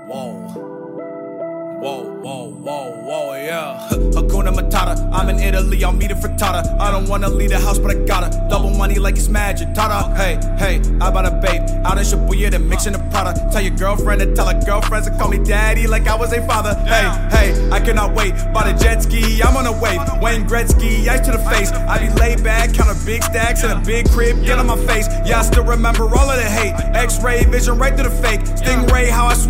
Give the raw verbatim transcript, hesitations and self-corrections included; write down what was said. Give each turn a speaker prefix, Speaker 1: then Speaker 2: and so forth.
Speaker 1: Whoa. Whoa, whoa, whoa, whoa, yeah. Hakuna Matata, I'm in Italy, I'll meet a frittata. I don't wanna leave the house, but I gotta. Double money like it's magic, tada. Hey, hey, I bought a babe out in Shibuya, then mixing the Prada. Tell your girlfriend to tell her girlfriends to call me daddy like I was a father. Hey, hey, I cannot wait. Bought a jet ski, I'm on a wave. Wayne Gretzky, ice to the face. I be laid back, counting big stacks in a big crib, get on my face. Yeah, I still remember all of the hate. X-ray vision right through the fake. Stingray, how I swear.